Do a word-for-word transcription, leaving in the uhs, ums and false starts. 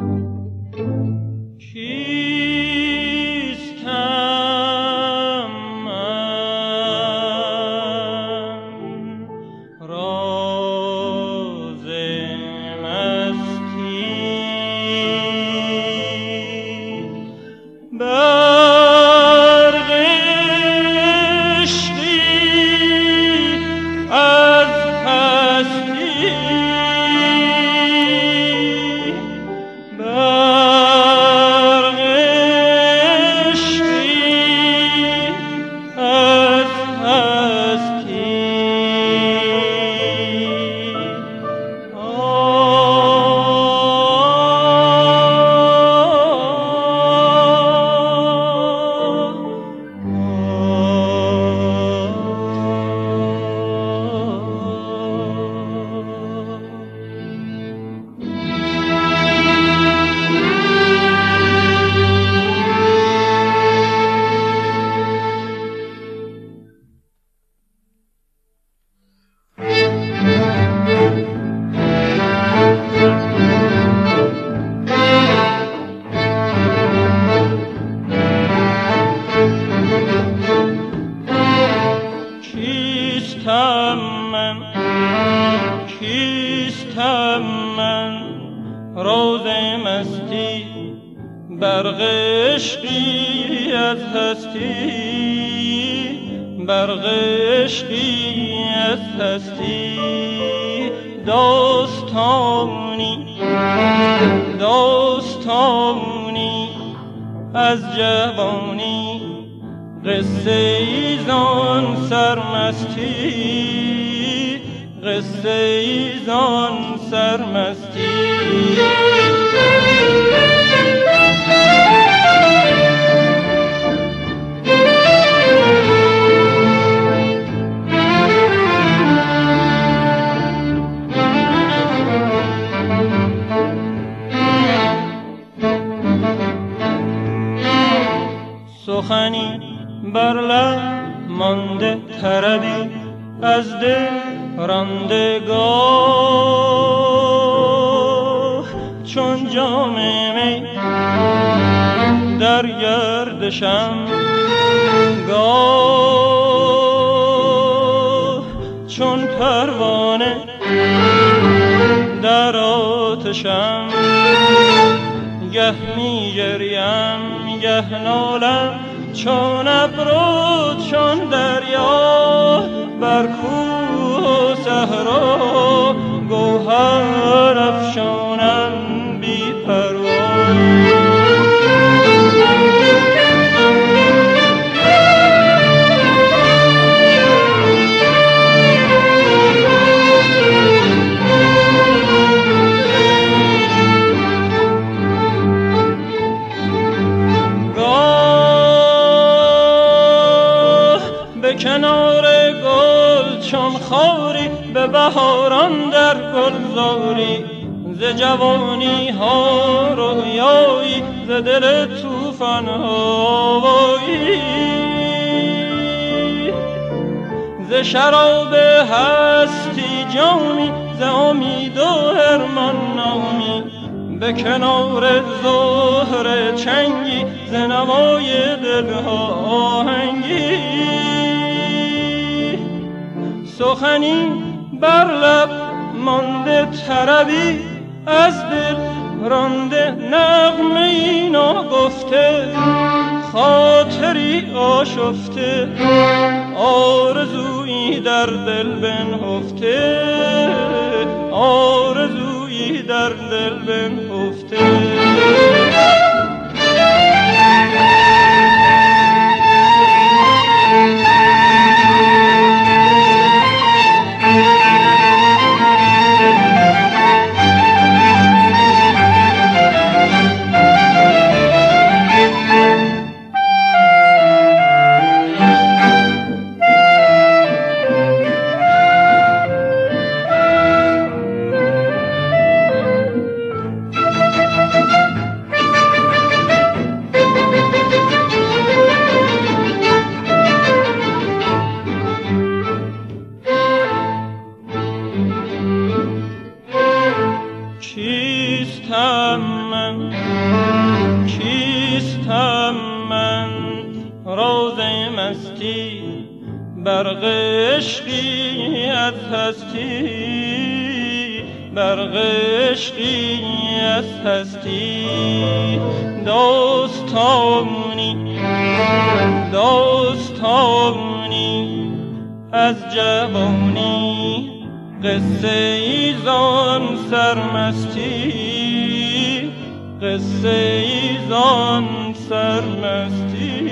سخنی بر لب مانده طربی از دل راندگاه، چون جام می در گردشم گاه، چون پروانه در آتشم، گه می گریم گه نالم، چون ابرو چون دریا، بر کوه و صحرا گوهر افشانم بی پروا. کنار گل چون خاری، به بهاران در گلزاری، ز جوانی ها رویایی، ز دل طوفان هوایی، ز شراب هستی جامی، ز امید و ارمان نامی، به کنار زهر چنگی، ز نوای دلها آهنگی. سخنی بر لب مانده طربی از دل رانده، نغمه‌ای ناگفته خاطری آشفته، آرزویی در دل بنهفته، آرزویی در دل بنهفته. من کیستم من راز مستی برق عشقی از هستی برق عشقی از هستی داستانی داستانی از جوانی قصه ای زان سرمستی قصه ای زان سرمستی